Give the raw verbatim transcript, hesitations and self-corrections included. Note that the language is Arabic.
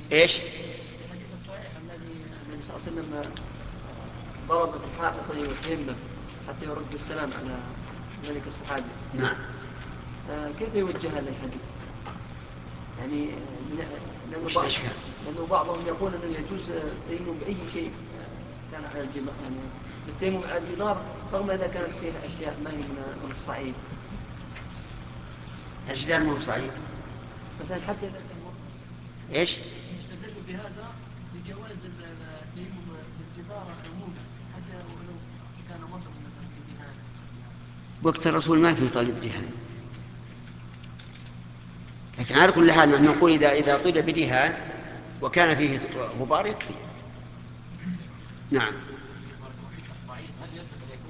إيش؟ الحديث الصحيح الذي النبي صلى الله عليه وسلم ضرب بحائط وتيمم حتى يرد السلام على ذلك الصحابي. نعم. آه كيف يوجه هذا الحديث؟ يعني لأنه, بعض لأنه بعضهم يقول أنه يجوز التيمم بأي شيء كان على الجدار، يعني التيمم على الجدار رغم إذا كانت فيه أشياء ما هي من الصعيد. الجدار مو صعيد. مثلا حتى إذا كان إيش؟ يستدل بهذا لجواز التيمم بالجدار عموما حتى ولو كان مطر مثلا في دهان. وقت الرسول ما في طلب دهان، لكن على كل حال نحن نقول إذا إذا طيب بدهان وكان فيه غبار يكفي. نعم.